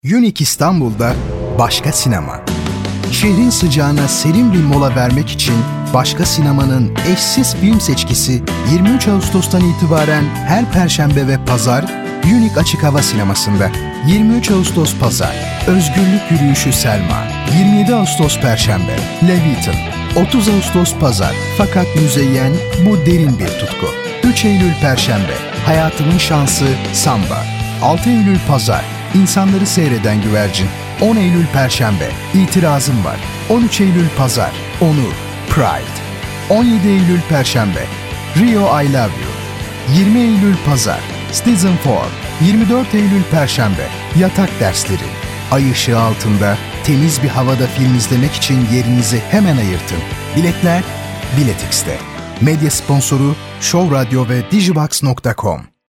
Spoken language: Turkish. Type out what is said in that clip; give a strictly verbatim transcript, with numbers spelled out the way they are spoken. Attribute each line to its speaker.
Speaker 1: Unique İstanbul'da Başka Sinema. Şehrin sıcağına serin bir mola vermek için Başka Sinema'nın eşsiz film seçkisi yirmi üç Ağustos'tan itibaren her Perşembe ve Pazar Unique Açık Hava Sineması'nda. yirmi üç Ağustos Pazar Özgürlük Yürüyüşü Selma. yirmi yedi Ağustos Perşembe Leviathan. otuz Ağustos Pazar Fakat Müzeyyen Bu Derin Bir Tutku. üç Eylül Perşembe Hayatımın Şansı Samba. altı Eylül Pazar İnsanları Seyreden Güvercin. on Eylül Perşembe İtirazım Var. on üç Eylül Pazar Onur Pride. on yedi Eylül Perşembe Rio I Love You. yirmi Eylül Pazar Citizen Four. yirmi dört Eylül Perşembe Yatak Dersleri. Ay ışığı altında temiz bir havada film izlemek için yerinizi hemen ayırtın. Biletler Biletix'te. Medya sponsoru Show Radyo ve Digibox nokta com.